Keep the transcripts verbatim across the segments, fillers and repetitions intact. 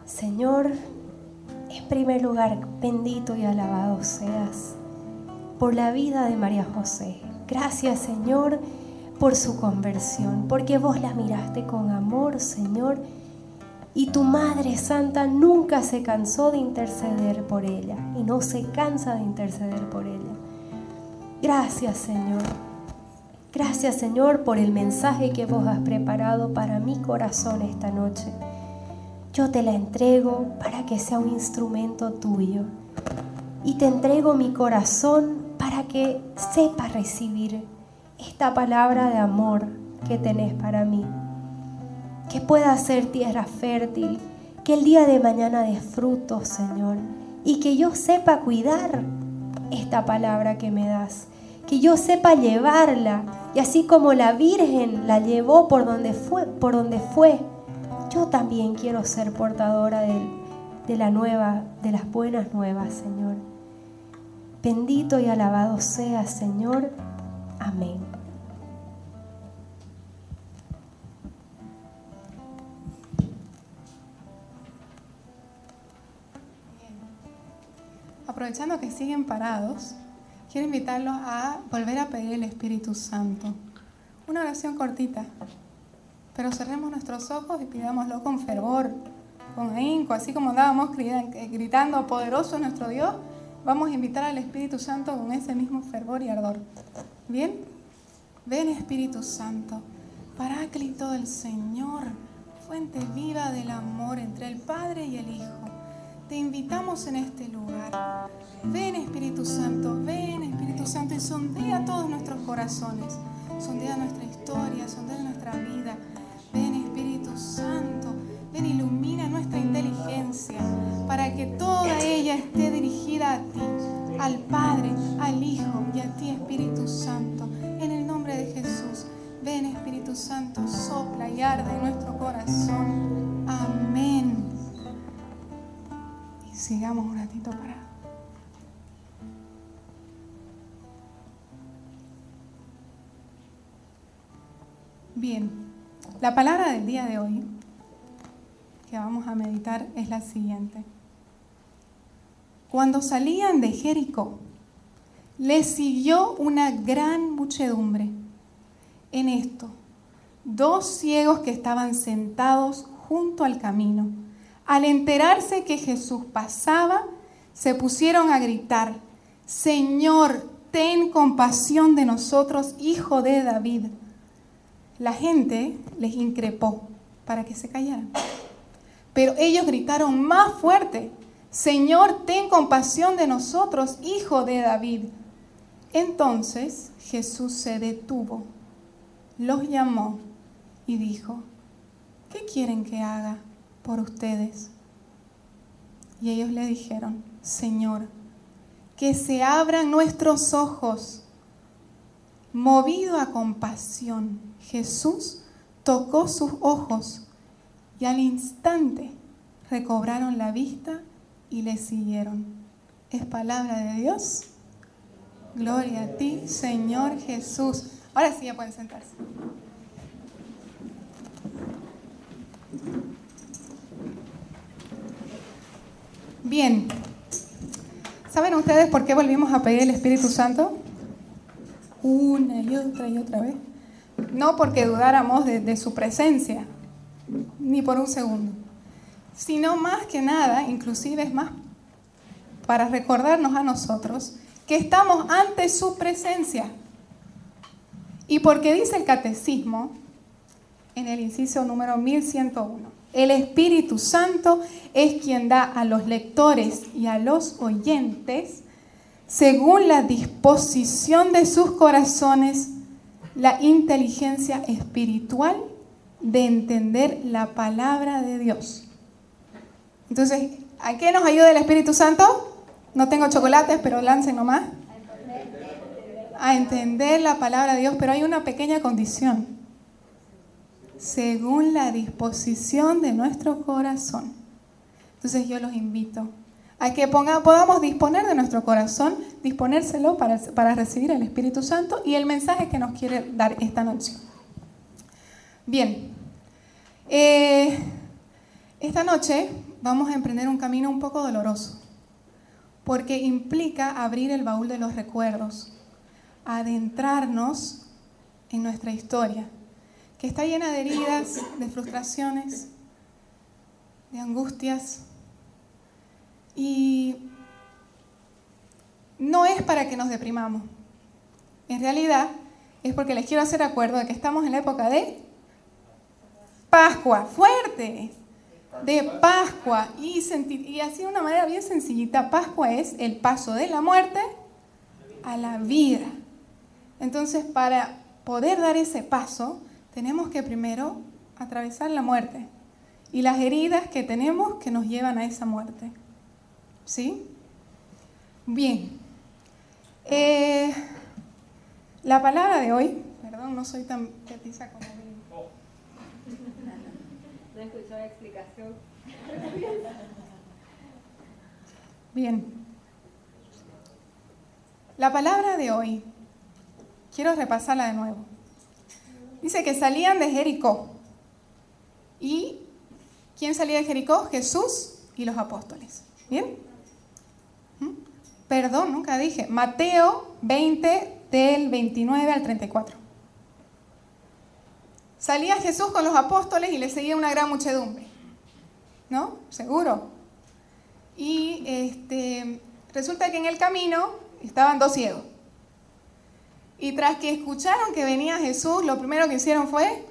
Señor, en primer lugar, bendito y alabado seas por la vida de María José. Gracias, Señor, por su conversión, porque vos la miraste con amor, Señor, y tu Madre Santa nunca se cansó de interceder por ella y no se cansa de interceder por ella. Gracias, Señor. Gracias, Señor, por el mensaje que vos has preparado para mi corazón esta noche. Yo te la entrego para que sea un instrumento tuyo. Y te entrego mi corazón para que sepa recibir esta palabra de amor que tenés para mí. Que pueda ser tierra fértil, que el día de mañana dé frutos, Señor. Y que yo sepa cuidar esta palabra que me das. Que yo sepa llevarla. Y así como la Virgen la llevó por donde fue, por donde fue, yo también quiero ser portadora de, de la nueva, de las buenas nuevas, Señor. Bendito y alabado seas, Señor. Amén. Aprovechando que siguen parados, quiero invitarlos a volver a pedir el Espíritu Santo. Una oración cortita, pero cerremos nuestros ojos y pidámoslo con fervor, con ahínco, así como andábamos gritando poderoso nuestro Dios. Vamos a invitar al Espíritu Santo con ese mismo fervor y ardor. ¿Bien? Ven, Espíritu Santo, Paráclito del Señor, fuente viva del amor entre el Padre y el Hijo. Te invitamos en este lugar. Ven, Espíritu Santo, ven, Espíritu Santo, y sondea todos nuestros corazones. Sondea nuestra historia, sondea nuestra vida. Ven, Espíritu Santo, ven, ilumina nuestra inteligencia para que toda ella esté dirigida a ti, al Padre, al Hijo y a ti, Espíritu Santo. En el nombre de Jesús, ven, Espíritu Santo, sopla y arde en nuestro corazón. Amén. Y sigamos un ratito para... Bien, la palabra del día de hoy que vamos a meditar es la siguiente. Cuando salían de Jericó, les siguió una gran muchedumbre. En esto, dos ciegos que estaban sentados junto al camino, al enterarse que Jesús pasaba, se pusieron a gritar: Señor, ten compasión de nosotros, Hijo de David. La gente les increpó para que se callaran. Pero ellos gritaron más fuerte: Señor, ten compasión de nosotros, Hijo de David. Entonces Jesús se detuvo, los llamó y dijo: ¿qué quieren que haga por ustedes? Y ellos le dijeron: Señor, que se abran nuestros ojos. Movido a compasión, Jesús tocó sus ojos y al instante recobraron la vista y le siguieron. ¿Es palabra de Dios? Gloria a ti, Señor Jesús. Ahora sí ya pueden sentarse. Bien. ¿Saben ustedes por qué volvimos a pedir el Espíritu Santo? Una y otra y otra vez. No porque dudáramos de, de su presencia, ni por un segundo, sino más que nada, inclusive es más para recordarnos a nosotros que estamos ante su presencia. Y porque dice el Catecismo, en el inciso número mil ciento uno, el Espíritu Santo es quien da a los lectores y a los oyentes, según la disposición de sus corazones, la inteligencia espiritual de entender la palabra de Dios. Entonces, ¿a qué nos ayuda el Espíritu Santo? No tengo chocolates, pero lancen nomás. A entender la palabra de Dios, pero hay una pequeña condición. Según la disposición de nuestro corazón. Entonces yo los invito a que ponga, podamos disponer de nuestro corazón, disponérselo para, para recibir el Espíritu Santo y el mensaje que nos quiere dar esta noche. Bien, eh, Esta noche vamos a emprender un camino un poco doloroso, porque implica abrir el baúl de los recuerdos, adentrarnos en nuestra historia, que está llena de heridas, de frustraciones, de angustias. Y no es para que nos deprimamos. En realidad es porque les quiero hacer acuerdo de que estamos en la época de Pascua, fuerte, de Pascua. Y, senti- y así de una manera bien sencillita, Pascua es el paso de la muerte a la vida. Entonces, para poder dar ese paso, tenemos que primero atravesar la muerte y las heridas que tenemos que nos llevan a esa muerte. ¿Sí? Bien. Eh, la palabra de hoy, perdón, no soy tan petiza como mi... No escuchó la explicación. Bien. La palabra de hoy, quiero repasarla de nuevo. Dice que salían de Jericó. ¿Y quién salía de Jericó? Jesús y los apóstoles. ¿Bien? ¿Mm? Perdón, nunca dije. Mateo veinte, del veintinueve al treinta y cuatro. Salía Jesús con los apóstoles y le seguía una gran muchedumbre. ¿No? Seguro. Y este, resulta que en el camino estaban dos ciegos. Y tras que escucharon que venía Jesús, lo primero que hicieron fue: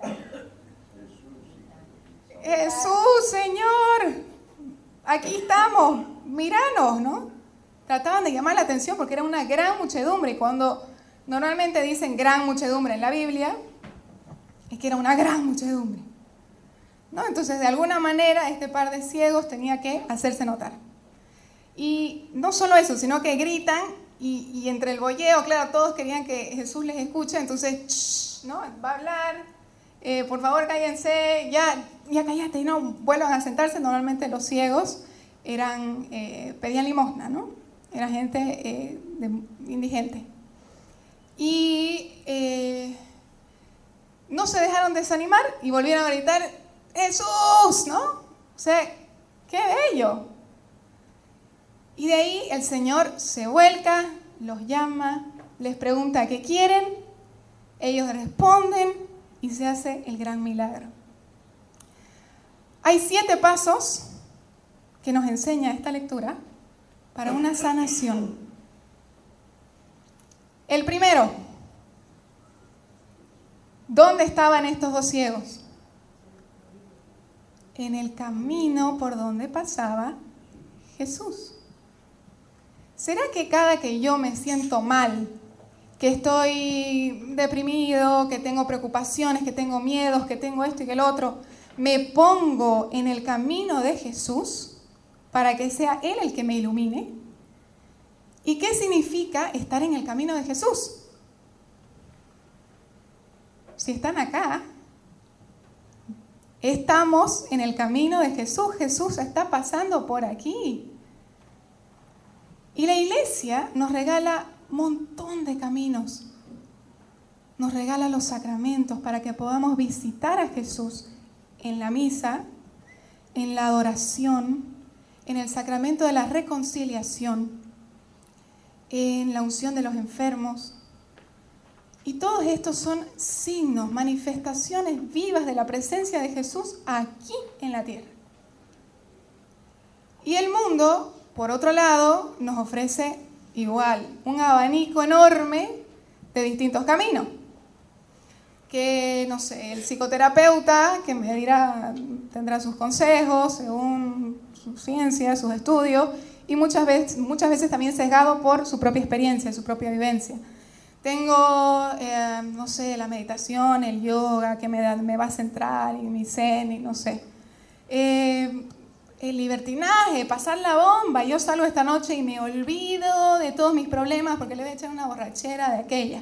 Jesús, Señor, aquí estamos, míranos, ¿no? Trataban de llamar la atención porque era una gran muchedumbre. Y cuando normalmente dicen gran muchedumbre en la Biblia, es que era una gran muchedumbre, ¿no? Entonces, de alguna manera, este par de ciegos tenía que hacerse notar. Y no solo eso, sino que gritan y, y entre el bolleo, claro, todos querían que Jesús les escuche, entonces, ¿no? Va a hablar, eh, por favor cállense, ya, ya cállate y no vuelvan a sentarse. Normalmente los ciegos eran, eh, pedían limosna, ¿no? Era gente eh, de, indigente. Y eh, no se dejaron desanimar y volvieron a gritar: ¡Jesús! ¿No? O sea, ¡qué bello! Y de ahí el Señor se vuelca, los llama, les pregunta qué quieren, ellos responden y se hace el gran milagro. Hay siete pasos que nos enseña esta lectura para una sanación. El primero, ¿dónde estaban estos dos ciegos? En el camino por donde pasaba Jesús. ¿Será que cada que yo me siento mal, que estoy deprimido, que tengo preocupaciones, que tengo miedos, que tengo esto y que el otro, me pongo en el camino de Jesús para que sea Él el que me ilumine? ¿Y qué significa estar en el camino de Jesús? Si están acá, estamos en el camino de Jesús. Jesús está pasando por aquí. Y la iglesia nos regala un montón de caminos. Nos regala los sacramentos para que podamos visitar a Jesús en la misa, en la adoración, en el sacramento de la reconciliación, en la unción de los enfermos. Y todos estos son signos, manifestaciones vivas de la presencia de Jesús aquí en la tierra. Y el mundo, por otro lado, nos ofrece igual un abanico enorme de distintos caminos. Que, no sé, el psicoterapeuta que me dirá, tendrá sus consejos según su ciencia, sus estudios, y muchas veces, muchas veces también sesgado por su propia experiencia, su propia vivencia. Tengo, eh, no sé, la meditación, el yoga, que me, da, me va a centrar, y mi zen, y no sé. Eh, el libertinaje, pasar la bomba. Yo salgo esta noche y me olvido de todos mis problemas porque le voy a echar una borrachera de aquella.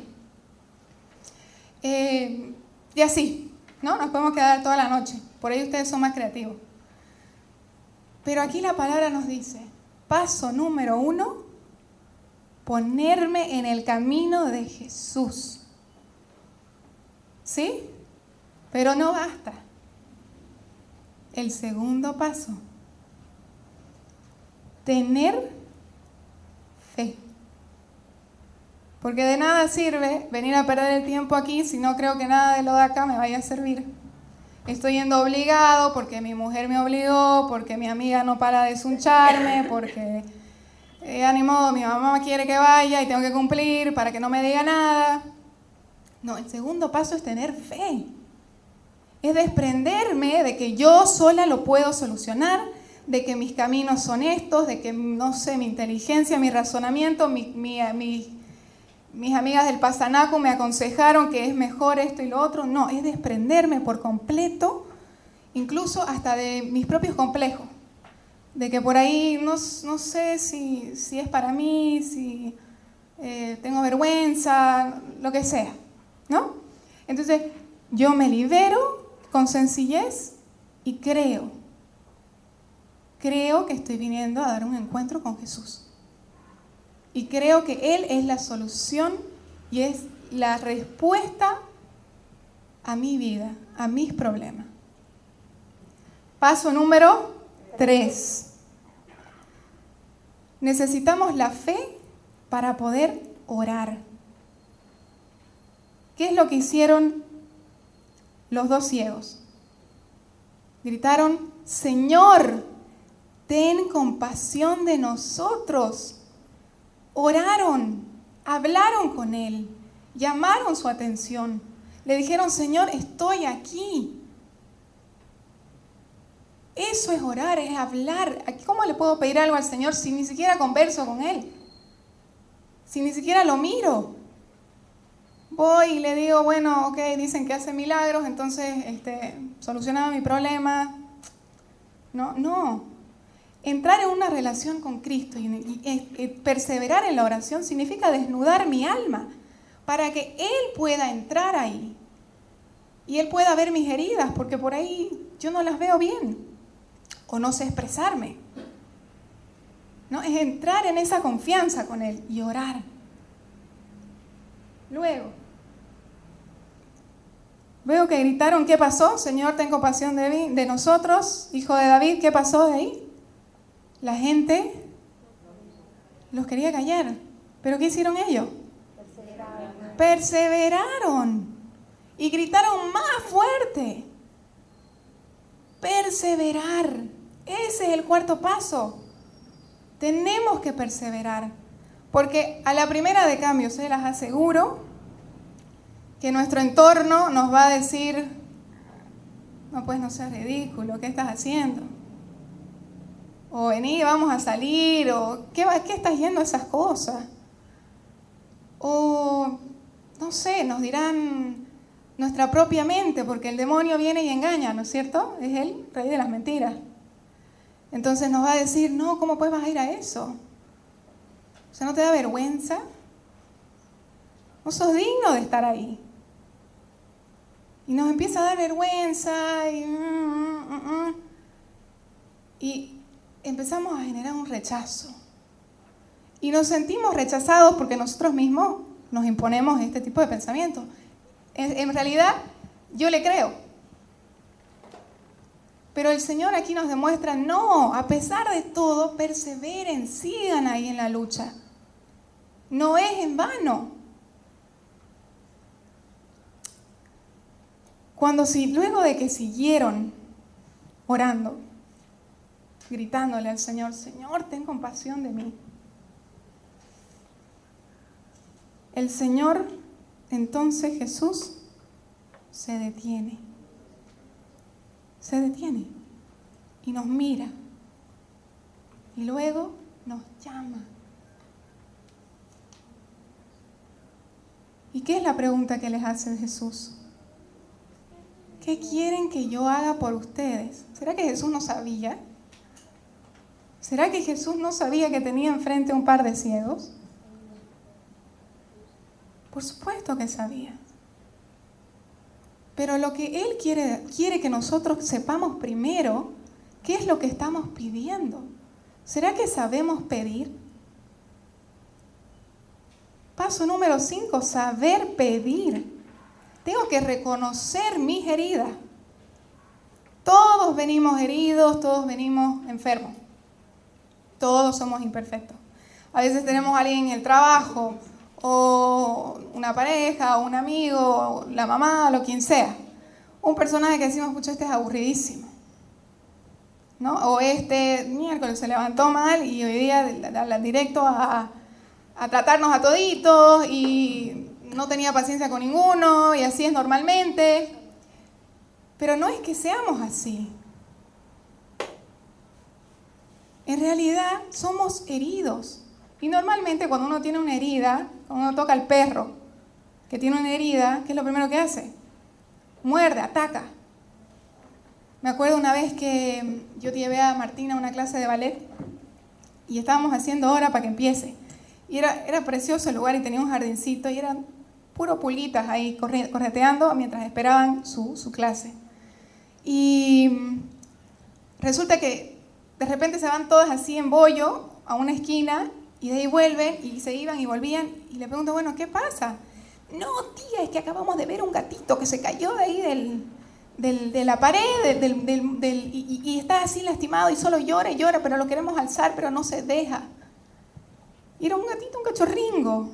Eh, y así, ¿no? Nos podemos quedar toda la noche. Por ahí ustedes son más creativos. Pero aquí la palabra nos dice, paso número uno, ponerme en el camino de Jesús. ¿Sí? Pero no basta. el segundo paso. Tener fe. Porque de nada sirve venir a perder el tiempo aquí si no creo que nada de lo de acá me vaya a servir. Estoy yendo obligado porque mi mujer me obligó, porque mi amiga no para de zuncharme, porque eh, ni modo, mi mamá quiere que vaya y tengo que cumplir para que no me diga nada. No, el segundo paso es tener fe. Es desprenderme de que yo sola lo puedo solucionar, de que mis caminos son estos, de que, no sé, mi inteligencia, mi razonamiento, mi, mi, mi, mis amigas del Pasanaco me aconsejaron que es mejor esto y lo otro. No, es desprenderme por completo, incluso hasta de mis propios complejos. De que por ahí no, no sé si, si es para mí, si eh, tengo vergüenza, lo que sea, ¿no? Entonces, yo me libero con sencillez y creo. Creo que estoy viniendo a dar un encuentro con Jesús. Y creo que Él es la solución y es la respuesta a mi vida, a mis problemas. Paso número tres. Necesitamos la fe para poder orar. ¿Qué es lo que hicieron los dos ciegos? Gritaron, Señor, ten compasión de nosotros. Oraron, hablaron con Él, llamaron su atención. Le dijeron, Señor, estoy aquí. Eso es orar, es hablar. ¿Cómo le puedo pedir algo al Señor si ni siquiera converso con Él? Si ni siquiera lo miro. Voy y le digo, bueno, ok, dicen que hace milagros, entonces este, solucionaba mi problema. No, no. Entrar en una relación con Cristo y, y, y perseverar en la oración significa desnudar mi alma para que Él pueda entrar ahí. Y Él pueda ver mis heridas, porque por ahí yo no las veo bien. O no sé expresarme. ¿No? Es entrar en esa confianza con Él y orar. Luego, veo que gritaron, ¿qué pasó? Señor, ten compasión de, mí, de nosotros, hijo de David, ¿qué pasó de ahí? La gente los quería callar. ¿Pero qué hicieron ellos? Perseveraron. Perseveraron. Y gritaron más fuerte. Perseverar. Ese es el cuarto paso. Tenemos que perseverar. Porque a la primera de cambio, se las aseguro, que nuestro entorno nos va a decir, no, pues no seas ridículo, ¿qué estás haciendo? O vení, vamos a salir, o ¿qué, qué estás yendo a esas cosas? O, no sé, nos dirán nuestra propia mente, porque el demonio viene y engaña, ¿no es cierto? Es el rey de las mentiras. Entonces nos va a decir, no, ¿cómo puedes vas a ir a eso? O sea, ¿no te da vergüenza? No sos digno de estar ahí. Y nos empieza a dar vergüenza y, mm, mm, mm, y empezamos a generar un rechazo. Y nos sentimos rechazados porque nosotros mismos nos imponemos este tipo de pensamientos. En, en realidad, yo le creo. Pero el Señor aquí nos demuestra, no, a pesar de todo, perseveren, sigan ahí en la lucha. No es en vano. Cuando si, luego de que siguieron orando, gritándole al Señor, Señor, ten compasión de mí. El Señor, entonces Jesús, se detiene. Se detiene y nos mira y luego nos llama. ¿Y qué es la pregunta que les hace Jesús? ¿Qué quieren que yo haga por ustedes? ¿Será que Jesús no sabía? ¿Será que Jesús no sabía que tenía enfrente un par de ciegos? Por supuesto que sabía. Pero lo que Él quiere, quiere que nosotros sepamos primero, ¿qué es lo que estamos pidiendo? ¿Será que sabemos pedir? Paso número cinco, saber pedir. Tengo que reconocer mis heridas. Todos venimos heridos, todos venimos enfermos. Todos somos imperfectos. A veces tenemos a alguien en el trabajo, o una pareja, o un amigo, o la mamá, o quien sea. Un personaje que decimos, pucha, este es aburridísimo, ¿no? O este miércoles se levantó mal y hoy día directo a, a tratarnos a toditos y no tenía paciencia con ninguno y así es normalmente. Pero no es que seamos así. En realidad somos heridos. Y normalmente cuando uno tiene una herida, cuando uno toca al perro que tiene una herida, ¿qué es lo primero que hace? Muerde, ataca. Me acuerdo una vez que yo llevé a Martina a una clase de ballet y estábamos haciendo hora para que empiece. Y era, era precioso el lugar y tenía un jardincito y eran puro pulguitas ahí corre, correteando mientras esperaban su, su clase. Y resulta que de repente se van todas así en bollo a una esquina y de ahí vuelven y se iban y volvían y le pregunto, bueno, ¿qué pasa? No, tía, es que acabamos de ver un gatito que se cayó de ahí del, del, de la pared del, del, del, y, y está así lastimado y solo llora y llora, pero lo queremos alzar, pero no se deja. Y era un gatito, un cachorringo,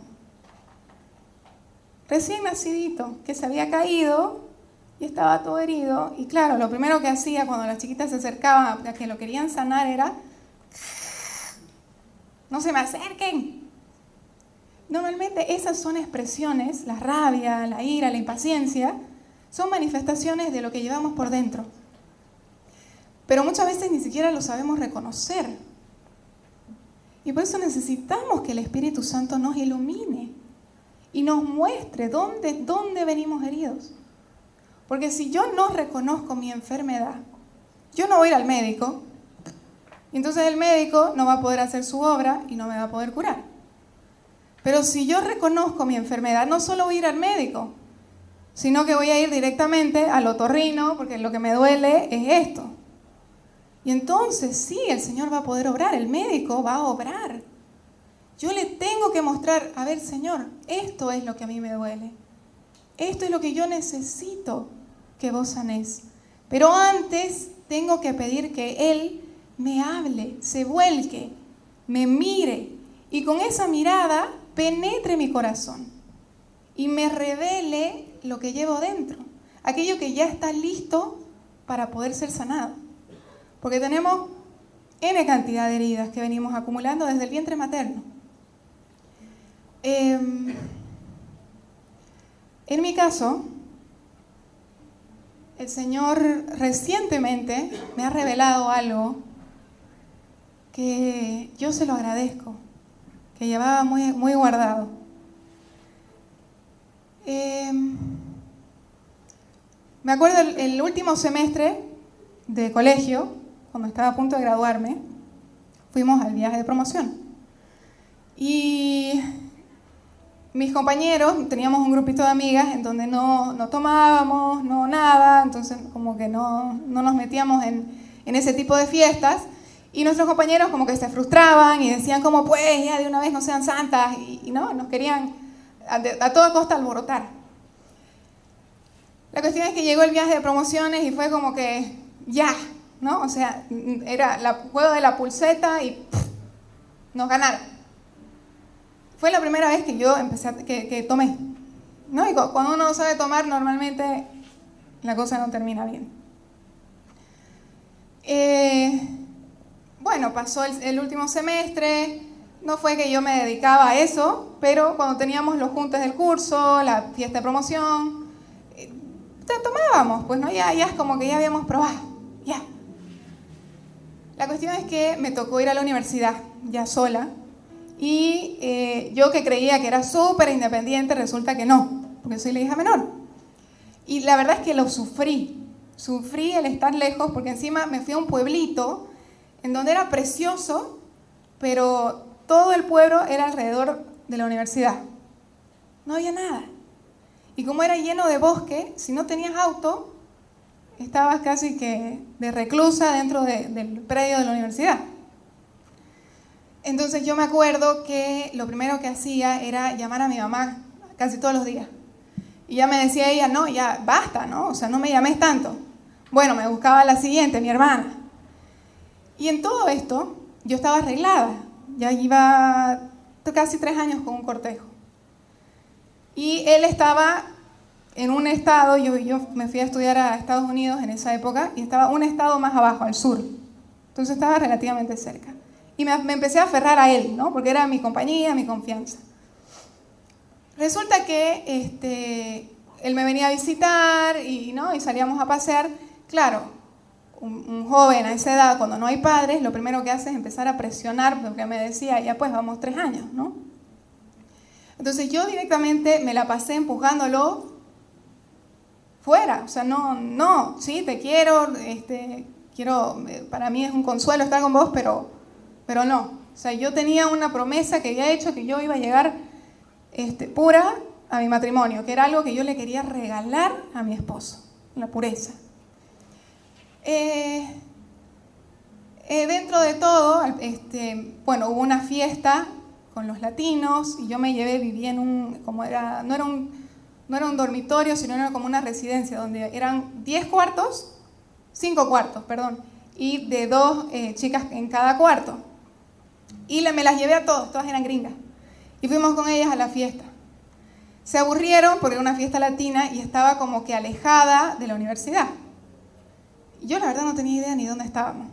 recién nacidito, que se había caído y estaba todo herido. Y claro, lo primero que hacía cuando las chiquitas se acercaban a que lo querían sanar era, no se me acerquen. Normalmente esas son expresiones, la rabia, la ira, la impaciencia, son manifestaciones de lo que llevamos por dentro. Pero muchas veces ni siquiera lo sabemos reconocer. Y por eso necesitamos que el Espíritu Santo nos ilumine y nos muestre dónde, dónde venimos heridos. Porque si yo no reconozco mi enfermedad, yo no voy a ir al médico, y entonces el médico no va a poder hacer su obra y no me va a poder curar. Pero si yo reconozco mi enfermedad, no solo voy a ir al médico, sino que voy a ir directamente al otorrino, porque lo que me duele es esto. Y entonces sí, el Señor va a poder obrar, el médico va a obrar. Yo le tengo que mostrar, a ver, Señor, esto es lo que a mí me duele. Esto es lo que yo necesito que vos sanés. Pero antes tengo que pedir que Él me hable, se vuelque, me mire y con esa mirada penetre mi corazón y me revele lo que llevo dentro, aquello que ya está listo para poder ser sanado. Porque tenemos N cantidad de heridas que venimos acumulando desde el vientre materno. Eh, en mi caso, el Señor recientemente me ha revelado algo que yo se lo agradezco, que llevaba muy, muy guardado. Eh, me acuerdo el, el último semestre de colegio, cuando estaba a punto de graduarme, fuimos al viaje de promoción. Y mis compañeros, teníamos un grupito de amigas en donde no, no tomábamos, no nada, entonces como que no, no nos metíamos en, en ese tipo de fiestas. Y nuestros compañeros como que se frustraban y decían como, pues, ya de una vez no sean santas. Y, y no, nos querían a, a toda costa alborotar. La cuestión es que llegó el viaje de promociones y fue como que, ya, ¿no? O sea, era el juego de la pulseta y pff, nos ganaron. Fue la primera vez que yo empecé, a, que, que tomé, ¿no? Y cuando uno no sabe tomar, normalmente la cosa no termina bien. Eh... Bueno, pasó el, el último semestre, no fue que yo me dedicaba a eso, pero cuando teníamos los juntes del curso, la fiesta de promoción, eh, tomábamos, pues no, ya, ya es como que ya habíamos probado, ya. La cuestión es que me tocó ir a la universidad, ya sola, y eh, yo que creía que era súper independiente, resulta que no, porque soy la hija menor. Y la verdad es que lo sufrí, sufrí el estar lejos, porque encima me fui a un pueblito, en donde era precioso, pero todo el pueblo era alrededor de la universidad. No había nada. Y como era lleno de bosque, si no tenías auto, estabas casi que de reclusa dentro de, del predio de la universidad. Entonces yo me acuerdo que lo primero que hacía era llamar a mi mamá casi todos los días. Y ya me decía ella, no, ya basta, ¿no? O sea, no me llames tanto. Bueno, me buscaba la siguiente, mi hermana. Y en todo esto, yo estaba arreglada. Ya iba casi tres años con un cortejo. Y él estaba en un estado, yo, yo me fui a estudiar a Estados Unidos en esa época, y estaba un estado más abajo, al sur. Entonces estaba relativamente cerca. Y me, me empecé a aferrar a él, ¿no? Porque era mi compañía, mi confianza. Resulta que este, él me venía a visitar y, ¿no? y salíamos a pasear. Claro, un, un joven a esa edad, cuando no hay padres, lo primero que hace es empezar a presionar, porque me decía, ya pues vamos tres años, ¿no? Entonces yo directamente me la pasé empujándolo fuera. O sea, no, no, sí, te quiero, este, quiero, para mí es un consuelo estar con vos, pero, pero no. O sea, yo tenía una promesa que había hecho que yo iba a llegar Este, pura a mi matrimonio, que era algo que yo le quería regalar a mi esposo, la pureza. Eh, eh, dentro de todo, este, bueno, hubo una fiesta con los latinos y yo me llevé, vivía en un, como era, no era un, no era un dormitorio, sino era como una residencia donde eran diez cuartos, cinco cuartos, perdón, y de dos eh, chicas en cada cuarto. Y le, me las llevé a todos, todas eran gringas. Y fuimos con ellas a la fiesta. Se aburrieron porque era una fiesta latina y estaba como que alejada de la universidad. Y yo la verdad no tenía idea ni dónde estábamos.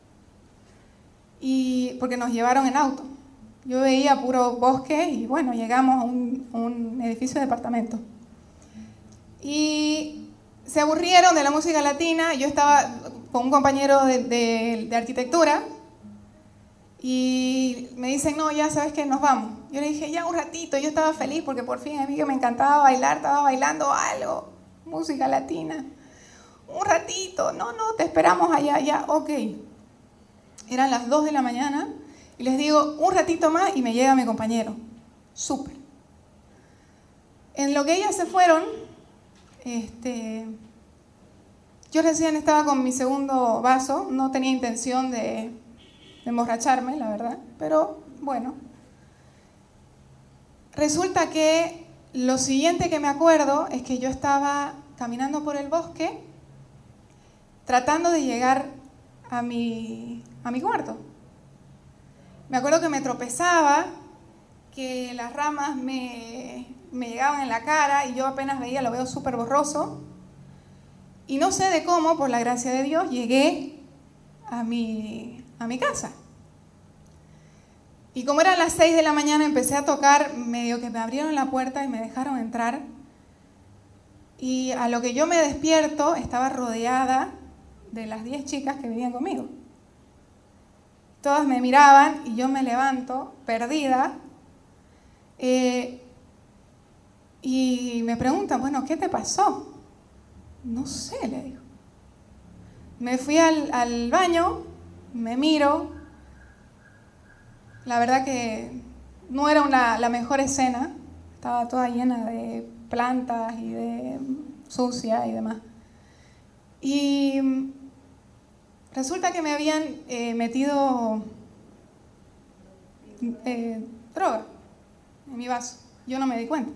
Y porque nos llevaron en auto. Yo veía puro bosque y bueno, llegamos a un, un edificio de departamento. Y se aburrieron de la música latina. Yo estaba con un compañero de, de, de arquitectura. Y me dicen, no, ya sabes que nos vamos. Yo le dije, ya un ratito. Yo estaba feliz porque por fin a mí que me encantaba bailar, estaba bailando algo, música latina. Un ratito, no, no, te esperamos allá, ya, ok. Eran las dos de la mañana y les digo, un ratito más y me llega mi compañero. Súper. En lo que ellas se fueron, este, yo recién estaba con mi segundo vaso, no tenía intención de... de emborracharme, la verdad, pero bueno. Resulta que lo siguiente que me acuerdo es que yo estaba caminando por el bosque tratando de llegar a mi, a mi cuarto. Me acuerdo que me tropezaba, que las ramas me, me llegaban en la cara y yo apenas veía, lo veo súper borroso. Y no sé de cómo, por la gracia de Dios, llegué a mi... a mi casa. Y como eran las seis de la mañana, empecé a tocar, medio que me abrieron la puerta y me dejaron entrar. Y a lo que yo me despierto, estaba rodeada de las diez chicas que vivían conmigo. Todas me miraban y yo me levanto, perdida. Eh, y me preguntan, bueno, ¿qué te pasó? No sé, le digo. Me fui al, al baño, me miro, la verdad que no era una, la mejor escena, estaba toda llena de plantas y de sucia y demás. Y resulta que me habían eh, metido eh, droga en mi vaso, yo no me di cuenta.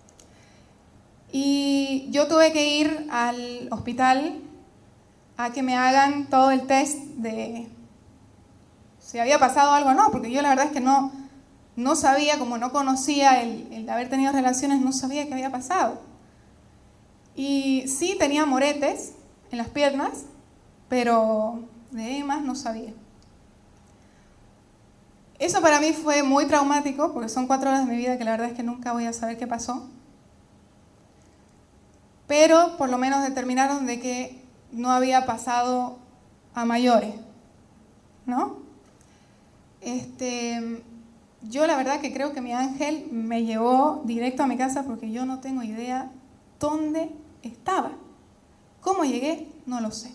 Y yo tuve que ir al hospital a que me hagan todo el test de si había pasado algo o no, porque yo la verdad es que no, no sabía, como no conocía el, el haber tenido relaciones, no sabía qué había pasado. Y sí tenía moretes en las piernas, pero de ahí más no sabía. Eso para mí fue muy traumático, porque son cuatro horas de mi vida que la verdad es que nunca voy a saber qué pasó. Pero por lo menos determinaron de que no había pasado a mayores, ¿no? Este, yo la verdad que creo que mi ángel me llevó directo a mi casa porque yo no tengo idea dónde estaba. ¿Cómo llegué? No lo sé.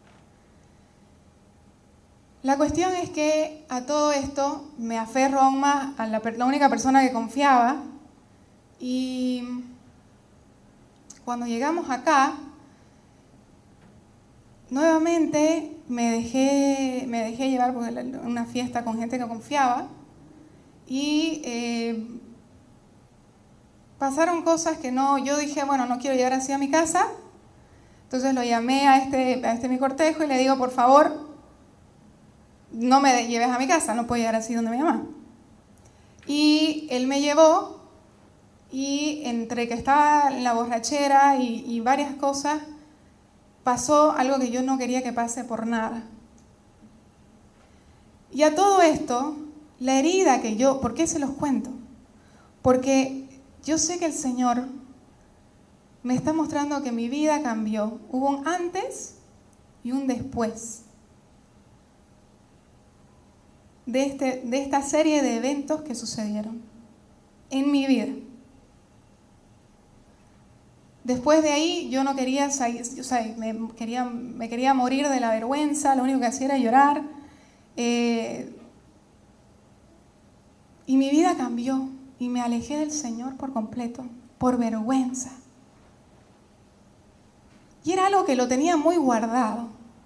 La cuestión es que a todo esto me aferro aún más a la, la única persona que confiaba y cuando llegamos acá, nuevamente me dejé, me dejé llevar por una fiesta con gente que confiaba y eh, pasaron cosas que no, yo dije, bueno, no quiero llegar así a mi casa, Entonces lo llamé a este, a este mi cortejo y le digo, por favor, no me lleves a mi casa, no puedo llegar así donde mi mamá. Y él me llevó y entre que estaba en la borrachera y, y varias cosas, pasó algo que yo no quería que pase por nada. Y a todo esto, la herida que yo, ¿por qué se los cuento? Porque yo sé que el Señor me está mostrando que mi vida cambió. Hubo un antes y un después de, este, de esta serie de eventos que sucedieron en mi vida. Después de ahí yo no quería salir, o sea, me quería, me quería morir de la vergüenza, lo único que hacía era llorar. Eh, y mi vida cambió y me alejé del Señor por completo, por vergüenza. Y era algo que lo tenía muy guardado.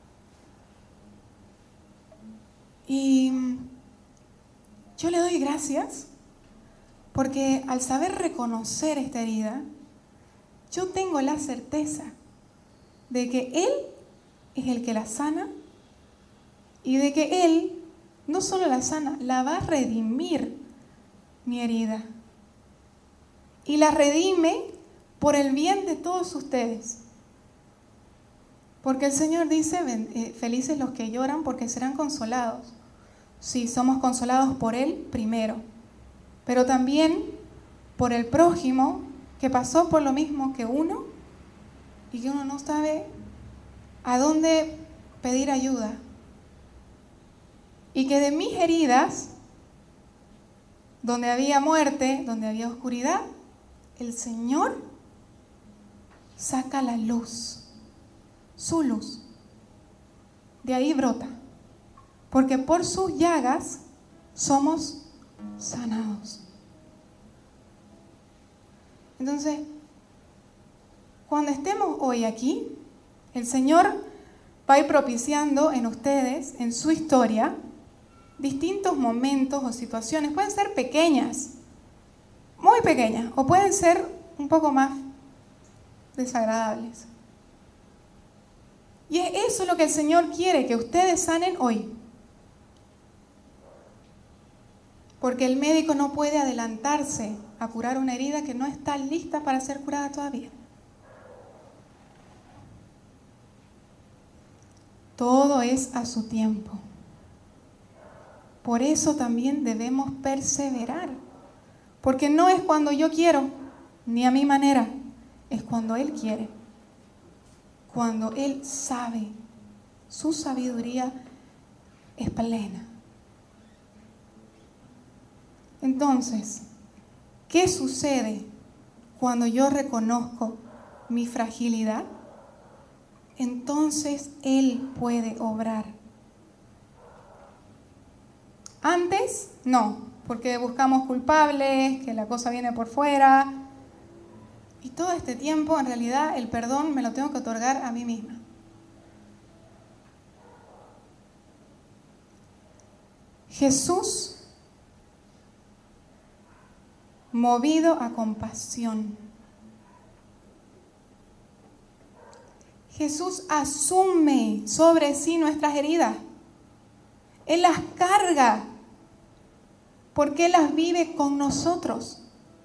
Y yo le doy gracias porque al saber reconocer esta herida, yo tengo la certeza de que Él es el que la sana y de que Él no solo la sana, la va a redimir mi herida. Y la redime por el bien de todos ustedes. Porque el Señor dice, felices los que lloran porque serán consolados. Sí, somos consolados por Él primero, pero también por el prójimo que pasó por lo mismo que uno y que uno no sabe a dónde pedir ayuda. Y que de mis heridas, donde había muerte, donde había oscuridad, el Señor saca la luz, su luz. De ahí brota. Porque por sus llagas somos sanados. Entonces, cuando estemos hoy aquí, el Señor va a ir propiciando en ustedes, en su historia, distintos momentos o situaciones. Pueden ser pequeñas, muy pequeñas, o pueden ser un poco más desagradables. Y es eso lo que el Señor quiere, que ustedes sanen hoy. Porque el médico no puede adelantarse a curar una herida que no está lista para ser curada todavía. Todo es a su tiempo. Por eso también debemos perseverar. Porque no es cuando yo quiero, ni a mi manera, es cuando Él quiere. Cuando Él sabe, su sabiduría es plena. Entonces, ¿qué sucede cuando yo reconozco mi fragilidad? Entonces Él puede obrar. Antes, no, porque buscamos culpables, que la cosa viene por fuera. Y todo este tiempo, en realidad, el perdón me lo tengo que otorgar a mí misma. Jesús, movido a compasión. Jesús asume sobre sí nuestras heridas. Él las carga porque Él las vive con nosotros.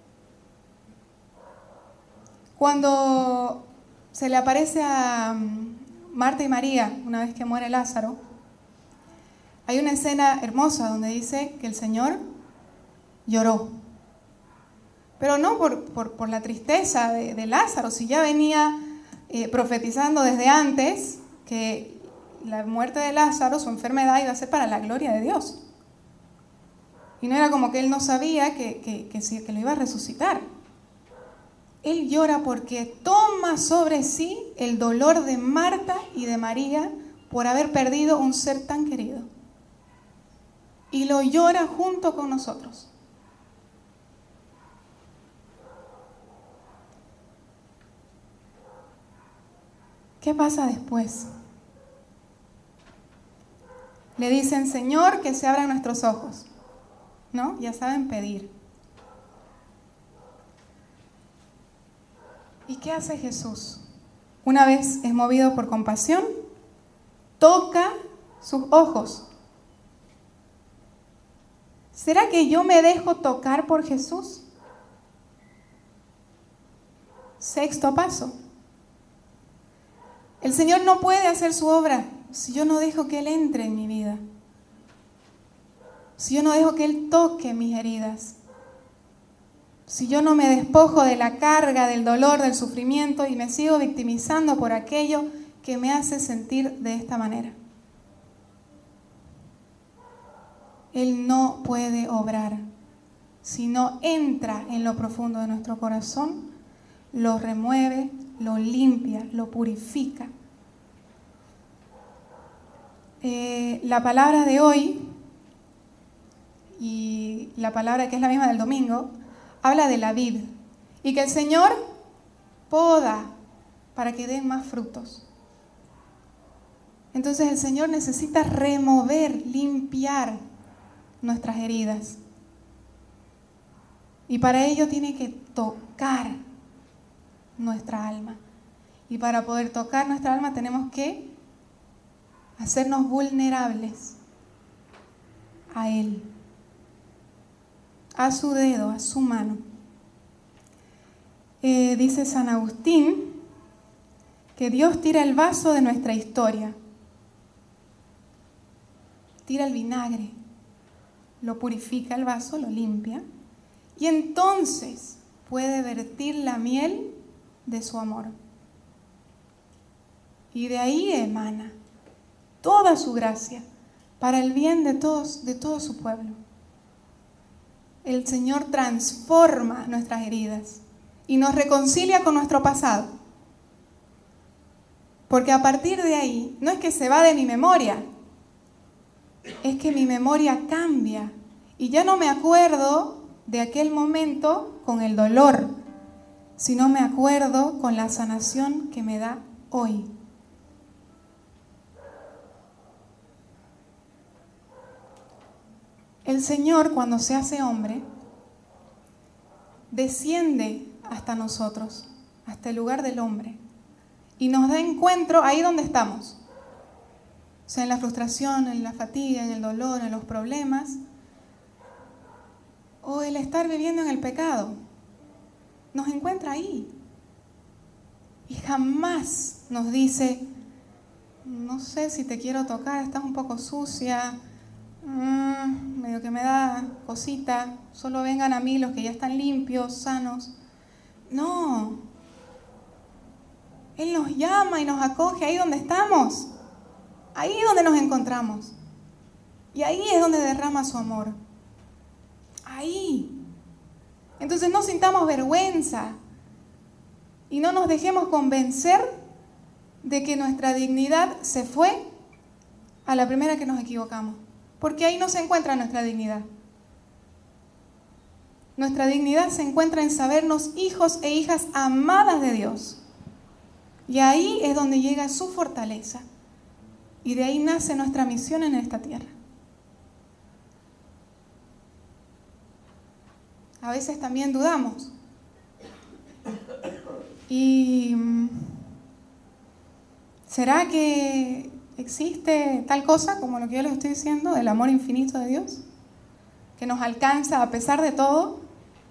Cuando se le aparece a Marta y María, una vez que muere Lázaro, hay una escena hermosa donde dice que el Señor lloró. Pero no por, por, por la tristeza de, de Lázaro, si ya venía eh, profetizando desde antes que la muerte de Lázaro, su enfermedad, iba a ser para la gloria de Dios. Y no era como que él no sabía que, que, que, que, que lo iba a resucitar. Él llora porque toma sobre sí el dolor de Marta y de María por haber perdido un ser tan querido. Y lo llora junto con nosotros. ¿Qué pasa después? Le dicen, Señor, que se abran nuestros ojos. ¿No? Ya saben pedir. ¿Y qué hace Jesús? una vez es movido por compasión, toca sus ojos. ¿Será que yo me dejo tocar por Jesús? Sexto paso. El Señor no puede hacer su obra si yo no dejo que Él entre en mi vida. Si yo no dejo que Él toque mis heridas. Si yo no me despojo de la carga, del dolor, del sufrimiento y me sigo victimizando por aquello que me hace sentir de esta manera. Él no puede obrar si no entra en lo profundo de nuestro corazón, lo remueve, lo limpia, lo purifica. Eh, la palabra de hoy y la palabra que es la misma del domingo habla de la vid y que el Señor poda para que dé más frutos. Entonces el Señor necesita remover, limpiar nuestras heridas. Y para ello tiene que tocar nuestra alma. Y para poder tocar nuestra alma tenemos que hacernos vulnerables a Él, a su dedo, a su mano. Eh, dice San Agustín que Dios tira el vaso de nuestra historia, tira el vinagre, lo purifica el vaso, lo limpia, y entonces puede vertir la miel de su amor. Y de ahí emana toda su gracia para el bien de todos, de todo su pueblo. El Señor transforma nuestras heridas y nos reconcilia con nuestro pasado. Porque a partir de ahí, no es que se va de mi memoria, es que mi memoria cambia y ya no me acuerdo de aquel momento con el dolor, sino me acuerdo con la sanación que me da hoy. El Señor, cuando se hace hombre, desciende hasta nosotros, hasta el lugar del hombre, y nos da encuentro ahí donde estamos. O sea, en la frustración, en la fatiga, en el dolor, en los problemas, o el estar viviendo en el pecado. Nos encuentra ahí. Y jamás nos dice, no sé si te quiero tocar, estás un poco sucia, mmm, medio que me da cosita, solo vengan a mí los que ya están limpios, sanos. No. Él nos llama y nos acoge ahí donde estamos. Ahí es donde nos encontramos. Y ahí es donde derrama su amor. Ahí. Entonces no sintamos vergüenza y no nos dejemos convencer de que nuestra dignidad se fue a la primera que nos equivocamos. Porque ahí no se encuentra nuestra dignidad. Nuestra dignidad se encuentra en sabernos hijos e hijas amadas de Dios. Y ahí es donde llega su fortaleza. Y de ahí nace nuestra misión en esta tierra. A veces también dudamos. Y ¿será que existe tal cosa como lo que yo les estoy diciendo, del amor infinito de Dios? Que nos alcanza a pesar de todo.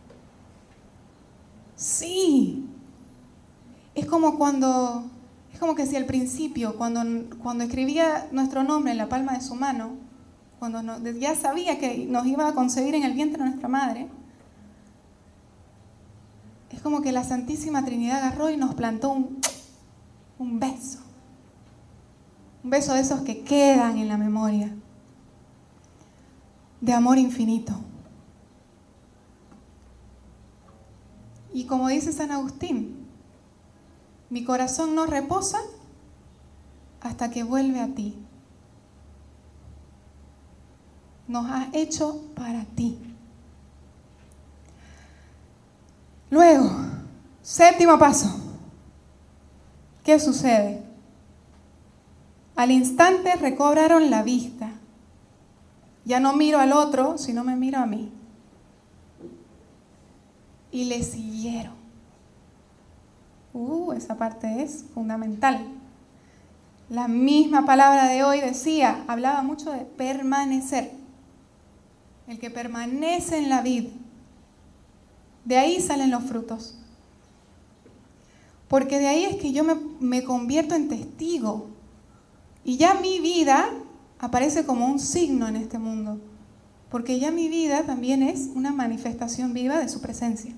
Sí. Es como cuando, es como que si al principio, cuando, cuando escribía nuestro nombre en la palma de su mano, cuando no, ya sabía que nos iba a concebir en el vientre de nuestra madre, es como que la Santísima Trinidad agarró y nos plantó un, un beso. Un beso de esos que quedan en la memoria. De amor infinito. Y como dice San Agustín, mi corazón no reposa hasta que vuelve a ti. Nos has hecho para ti. Luego, séptimo paso. ¿Qué sucede? Al instante recobraron la vista. Ya no miro al otro, sino me miro a mí. Y le siguieron. Uh, esa parte es fundamental. La misma palabra de hoy decía, hablaba mucho de permanecer. El que permanece en la vid, de ahí salen los frutos. Porque de ahí es que yo me, me convierto en testigo. Y ya mi vida aparece como un signo en este mundo. Porque ya mi vida también es una manifestación viva de su presencia.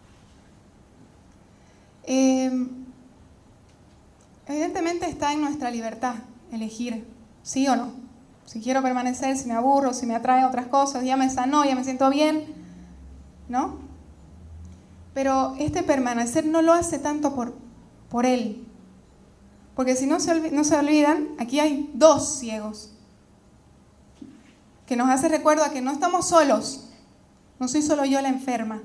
Eh, evidentemente está en nuestra libertad elegir sí o no. Si quiero permanecer, si me aburro, si me atraen otras cosas, ya me sanó, ya me siento bien, ¿no? Pero este permanecer no lo hace tanto por, por él. Porque si no se, olvid- no se olvidan, aquí hay dos ciegos. Que nos hace recuerdo a que no estamos solos. No soy solo yo la enferma.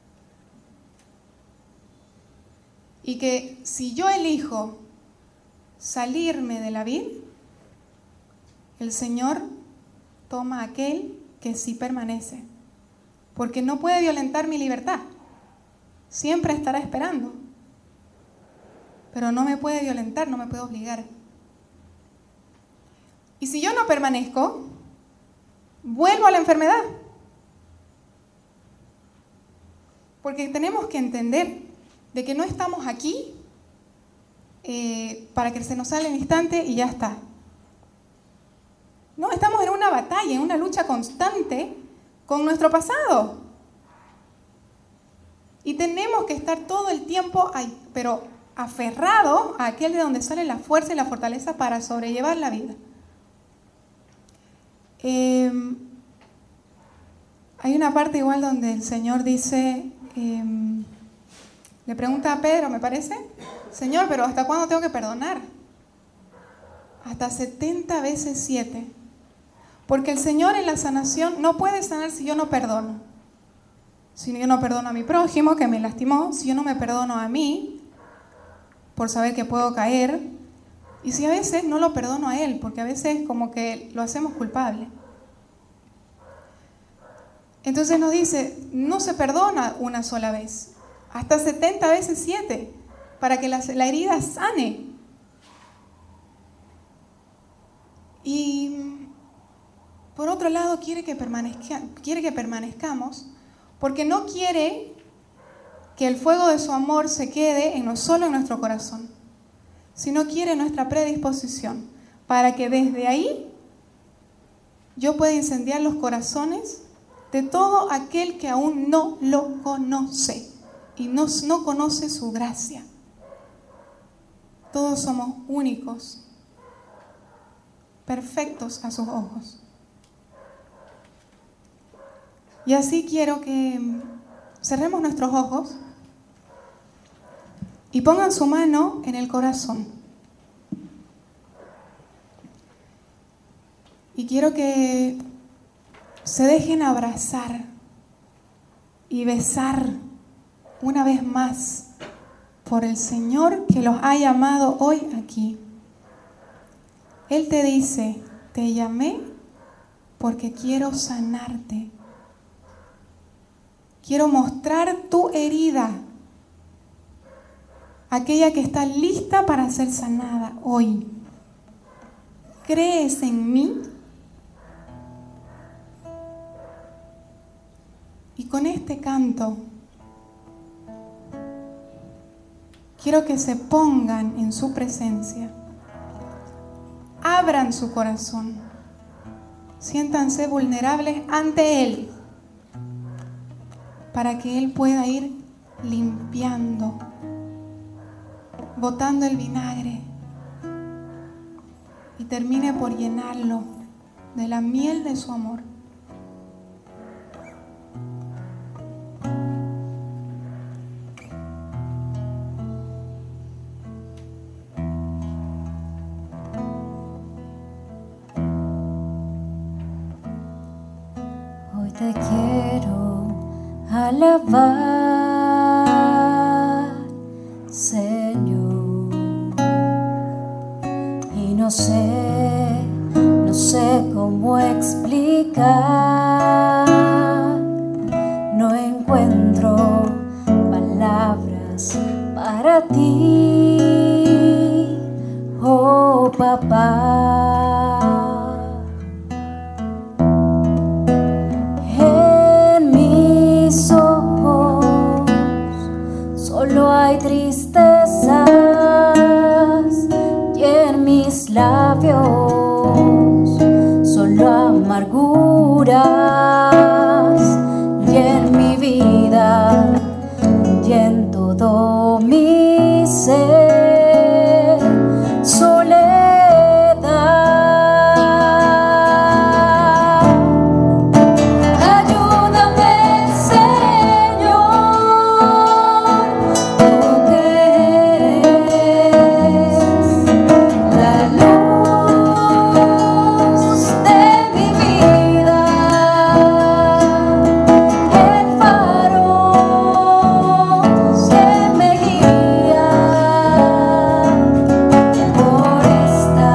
Y que si yo elijo salirme de la vid, el Señor toma a aquel que sí permanece. Porque no puede violentar mi libertad. Siempre estará esperando. Pero no me puede violentar, no me puede obligar. Y si yo no permanezco, vuelvo a la enfermedad. Porque tenemos que entender de que no estamos aquí eh, para que se nos salga el instante y ya está. No, estamos en una batalla, en una lucha constante con nuestro pasado. Y tenemos que estar todo el tiempo ahí, pero aferrados a aquel de donde sale la fuerza y la fortaleza para sobrellevar la vida. Eh, hay una parte igual donde el Señor dice, eh, le pregunta a Pedro, me parece, Señor, pero ¿hasta cuándo tengo que perdonar? Hasta setenta veces siete. Porque el Señor en la sanación no puede sanar si yo no perdono. Si yo no perdono a mi prójimo que me lastimó, si yo no me perdono a mí por saber que puedo caer, y si a veces no lo perdono a Él, porque a veces como que lo hacemos culpable. Entonces nos dice, no se perdona una sola vez, hasta setenta veces siete, para que la, la herida sane. Y por otro lado quiere que, permanezca, quiere que permanezcamos, porque no quiere que el fuego de su amor se quede en no solo en nuestro corazón, sino quiere nuestra predisposición, para que desde ahí yo pueda incendiar los corazones de todo aquel que aún no lo conoce y no, no conoce su gracia. Todos somos únicos, perfectos a sus ojos. Y así quiero que cerremos nuestros ojos y pongan su mano en el corazón. Y quiero que se dejen abrazar y besar una vez más por el Señor que los ha llamado hoy aquí. Él te dice, te llamé porque quiero sanarte. Quiero mostrar tu herida, aquella que está lista para ser sanada hoy. ¿Crees en mí? Y con este canto, quiero que se pongan en su presencia, abran su corazón, siéntanse vulnerables ante Él, para que Él pueda ir limpiando, botando el vinagre y termine por llenarlo de la miel de su amor. Hoy te quiero alabar, Señor, y no sé, no sé cómo explicar, no encuentro palabras para ti. tristezas y en mis labios solo amarguras, y en mi vida y en todo mi ser soledad. Ayúdame, Señor, tú que eres la luz de mi vida, el faro que me guía por esta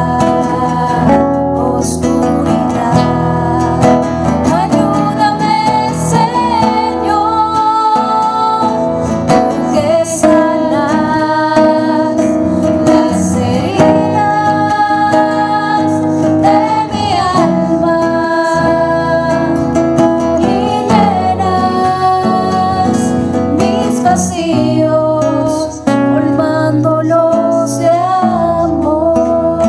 oscuridad. Ayúdame, Señor, tú que sanas las heridas de mi alma y llenas mis vacíos, colmándolos de amor.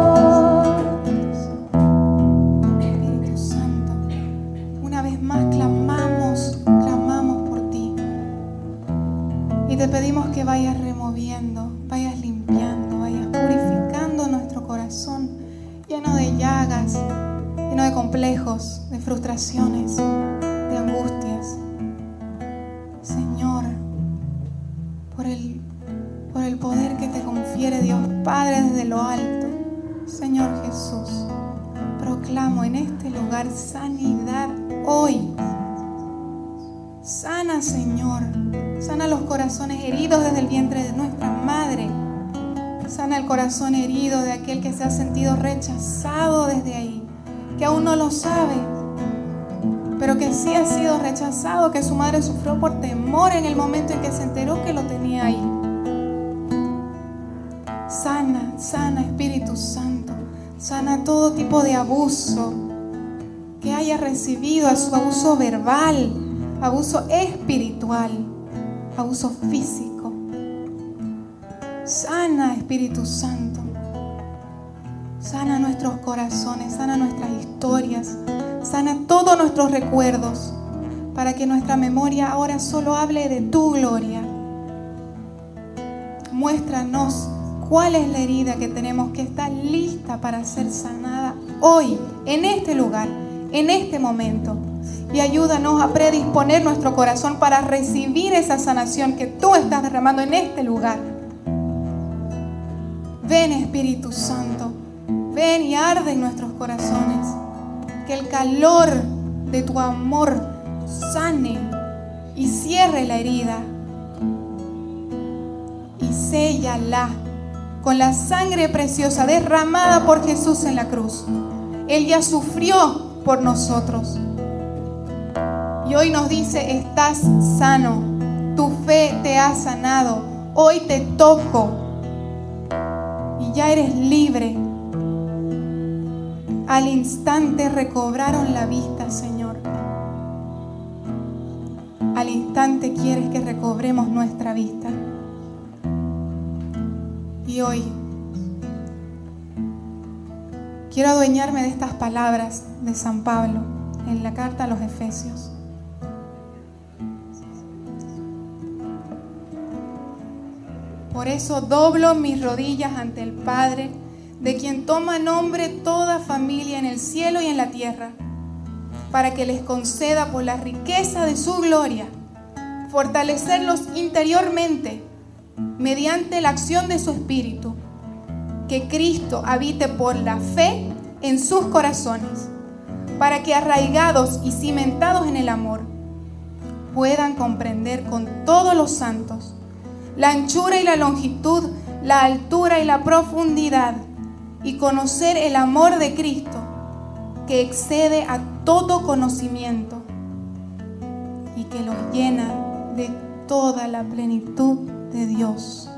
Espíritu Santo, una vez más clamamos, clamamos por ti. Y te pedimos que vayas removiendo, vayas limpiando, vayas purificando nuestro corazón, lleno de llagas, lleno de complejos, de frustraciones, de angustias. Señor, por el, por el poder que te confiere Dios Padre desde lo alto, Señor Jesús, proclamo en este lugar sanidad hoy. Sana, Señor, sana los corazones heridos desde el vientre de nuestra madre. Sana el corazón herido de aquel que se ha sentido rechazado desde ahí, que aún no lo sabe, pero que sí ha sido rechazado, que su madre sufrió por temor en el momento en que se enteró que lo tenía ahí. Sana, sana, Espíritu Santo, sana todo tipo de abuso que haya recibido, su abuso verbal, abuso espiritual, abuso físico. Sana, Espíritu Santo, sana nuestros corazones, sana nuestras historias, sana todos nuestros recuerdos, para que nuestra memoria ahora solo hable de tu gloria. Muéstranos cuál es la herida que tenemos que está lista para ser sanada hoy, en este lugar, en este momento. Y ayúdanos a predisponer nuestro corazón para recibir esa sanación que tú estás derramando en este lugar. Ven, Espíritu Santo, ven y arde en nuestros corazones. Que el calor de tu amor sane y cierre la herida. Y séllala con la sangre preciosa derramada por Jesús en la cruz. Él ya sufrió por nosotros. Y hoy nos dice, estás sano, tu fe te ha sanado, hoy te toco y ya eres libre. Al instante recobraron la vista, Señor. Al instante quieres que recobremos nuestra vista. Y hoy quiero adueñarme de estas palabras de San Pablo en la carta a los Efesios. Por eso doblo mis rodillas ante el Padre, de quien toma nombre toda familia en el cielo y en la tierra, para que les conceda por la riqueza de su gloria, fortalecerlos interiormente mediante la acción de su Espíritu, que Cristo habite por la fe en sus corazones, para que arraigados y cimentados en el amor, puedan comprender con todos los santos la anchura y la longitud, la altura y la profundidad, y conocer el amor de Cristo, que excede a todo conocimiento y que los llena de toda la plenitud de Dios.